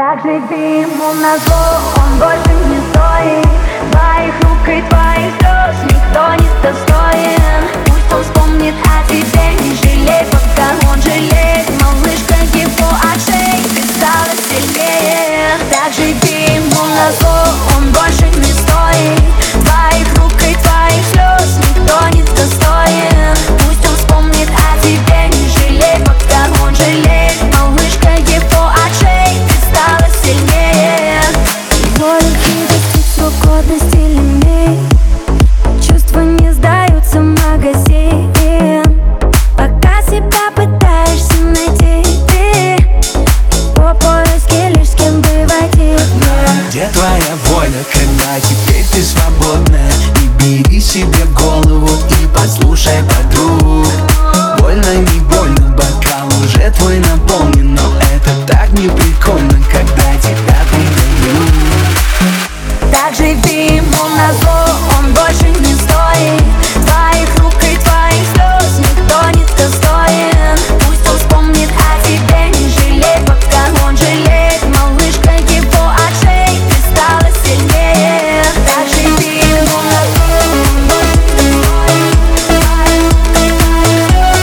Так живи ему назло, он больше не стоит твоих рук и твоих слез, никто не достоин. Пусть он вспомнит о тебе, не жалей, пока он жалеет. Малышка, его отшей, ты стала сильнее. Так живи ему назло, он больше не стоит твоих рук и твоих слез, никто не достоин. Пусть он вспомнит о тебе, не жалей, пока он жалеет. Малышка, его отшей, ты стала сильнее. Его руки достиг срок годности лимит, чувства не сдаются в магазин. Пока себя пытаешься найти, ты по поиске лишь с кем бы войти. Где твоя воля, когда теперь ты свободна? Не бери себе в голову и послушай подруг. Больно, не больно, бокал уже твой наполнен, но это так не прикольно, когда тебя предают. Так живи ему назло, он больше не стоит твоих рук и твоих слез, никто не достоин. Пусть он вспомнит о тебе, не жалей, пока он жалеет. Малышка, его отшей, ты стала сильнее. Так живи ему назло, он больше не стоит твоих рук и твоих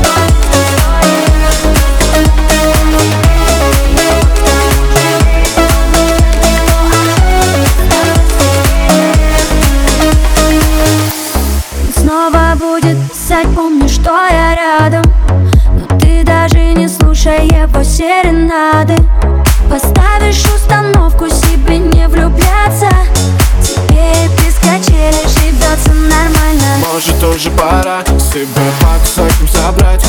слез. Снова будет писать, помню, что я рядом, но ты даже не слушай его серенады. Поставишь установку себе не влюбляться, тебе без качели живется нормально. Может, уже пора себя по кусочкам собрать.